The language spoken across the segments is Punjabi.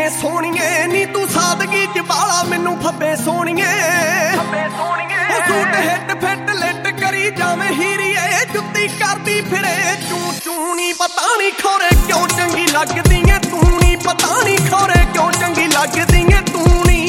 ਸੋਹਣੀਏ ਨੀ ਤੂੰ ਸਾਦਗੀ ਚ ਬਾਲਾ ਮੈਨੂੰ ਫੱਬੇ ਸੋਹਣੀਏ ਸੂਟ ਹਿੱਟ ਫਿੱਟ ਲਿੱਟ ਕਰੀ ਜਾਵੇਂ ਹੀਰੀਏ ਜੁੱਤੀ ਕਰਦੀ ਫਿਰੇ ਚੂੰ ਚੂੰ ਨੀ ਪਤਾ ਨੀ ਖੋਰੇ ਕਿਉਂ ਚੰਗੀ ਲੱਗਦੀ ਏ ਤੂੰ ਨੀ ਪਤਾ ਨੀ ਖੋਰੇ ਕਿਉਂ ਚੰਗੀ ਲੱਗਦੀ ਏ ਤੂੰ ਨੀ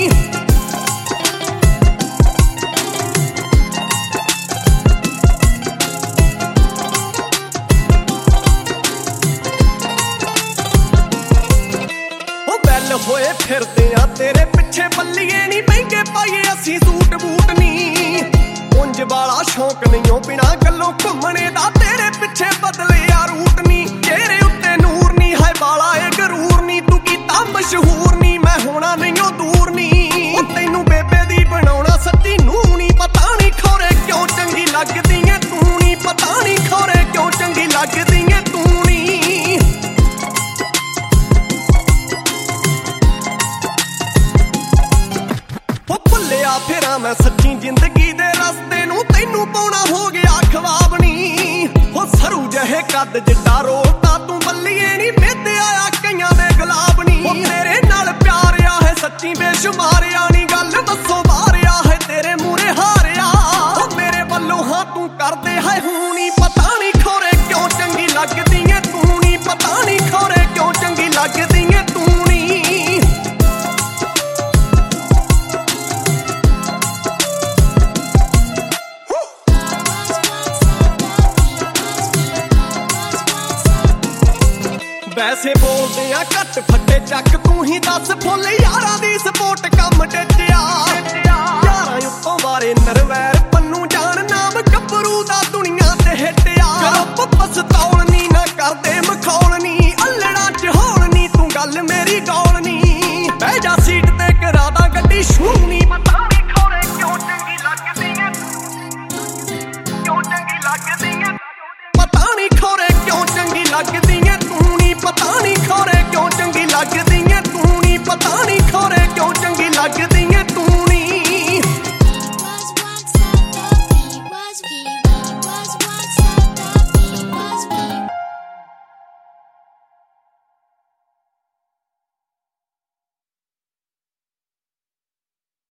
ਹੋਏ ਫਿਰਦੇ ਆ ਤੇਰੇ ਪਿੱਛੇ ਬੱਲੀਏ ਨੀ ਮਹਿੰਗੇ ਪਾਈਏ ਅਸੀਂ ਸੂਟ ਬੂਟ ਨੀ ਉਂਝ ਵਾਲਾ ਸ਼ੌਂਕ ਨਹੀਂ ਉਹ ਬਿਨਾ ਗੱਲੋਂ ਘੁੰਮਣੇ ਦਾ ਤੇਰੇ ਪਿੱਛੇ ਬਦਲਿਆ ਰੂਟ ਨੀ ਚਿਹਰੇ ਉੱਤੇ ਨੂਰ ਨੀ ਹੈ ਵਾਲਾ ਏ ਗਰੂਰ ਨੀ ਤੂੰ ਕੀਤਾ ਮਸ਼ਹੂਰ ਨੀ ਮੈਂ ਹੋਣਾ ਨਹੀਂ ਉਹ ਦੂਰ ਨੀ ਉਹ ਤੈਨੂੰ ਬੇਬੇ ਦੀ ਬਣਾਉਣਾ ਸੱਚੀ ਨੂੰ ਨੀ ਪਤਾ ਨੀ ਖੋਰੇ ਕਿਉਂ ਚੰਗੀ ਲੱਗਦੀ ਏ ਤੂੰ ਨੀ ਪਤਾ ਨੀ ਖੋਰੇ ਕਿਉਂ ਚੰਗੀ ਲੱਗਦੀ ਏ ਤੂੰ ਨੀ ਫਿਰਾਂ ਮੈਂ ਸੱਚੀ ਜ਼ਿੰਦਗੀ ਦੇ ਰਸਤੇ ਨੂੰ ਤੈਨੂੰ ਪਾਉਣਾ ਹੋ ਗਿਆ ਖਵਾਬ ਨੀ ਹੋ ਸਰੂ ਜਿਹੇ ਕੱਦ ਜਿੱਡਾ ਰੋਤਾ ਤੂੰ ਬੱਲੀਏ ਨੀ ਮਿੱਧਿਆ ਆ ਕਈਆਂ ਦੇ ਗੁਲਾਬ ਨੀ ਹੋ ਤੇਰੇ ਨਾਲ ਪਿਆਰਿਆ ਹੈ ਸੱਚੀ ਬੇਸ਼ੁਮਾਰਿਆ ਨੀ ਗੱਲ ਦੱਸੋ ਮਾਰਿਆ ਹੈ ਤੇਰੇ ਮੂਰੇ ਹਾਰਿਆ ਹੋ ਮੇਰੇ ਵੱਲੋਂ ਹਾਂ ਤੂੰ ਕਰਦੇ ਹੈ ਹੂੰ ਨੀ ਪਤਾ ਨੀ ਖੋਰੇ ਕਿਉਂ ਚੰਗੀ ਲੱਗਦੀ ਏ ਤੂੰ ਨੀ ਪਤਾ ਨੀ ਖੋਰੇ ਕਿਉਂ ਚੰਗੀ ਲੱਗਦੀ ਏ ਤੂੰ ਨੀ ਵੈਸੇ ਬੋਲਦੇ ਆ ਘੱਟ ਫੱਟੇ ਚੱਕ ਤੂੰ ਹੀ ਦੱਸ ਫੁੱਲ ਯਾਰਾਂ ਦੀ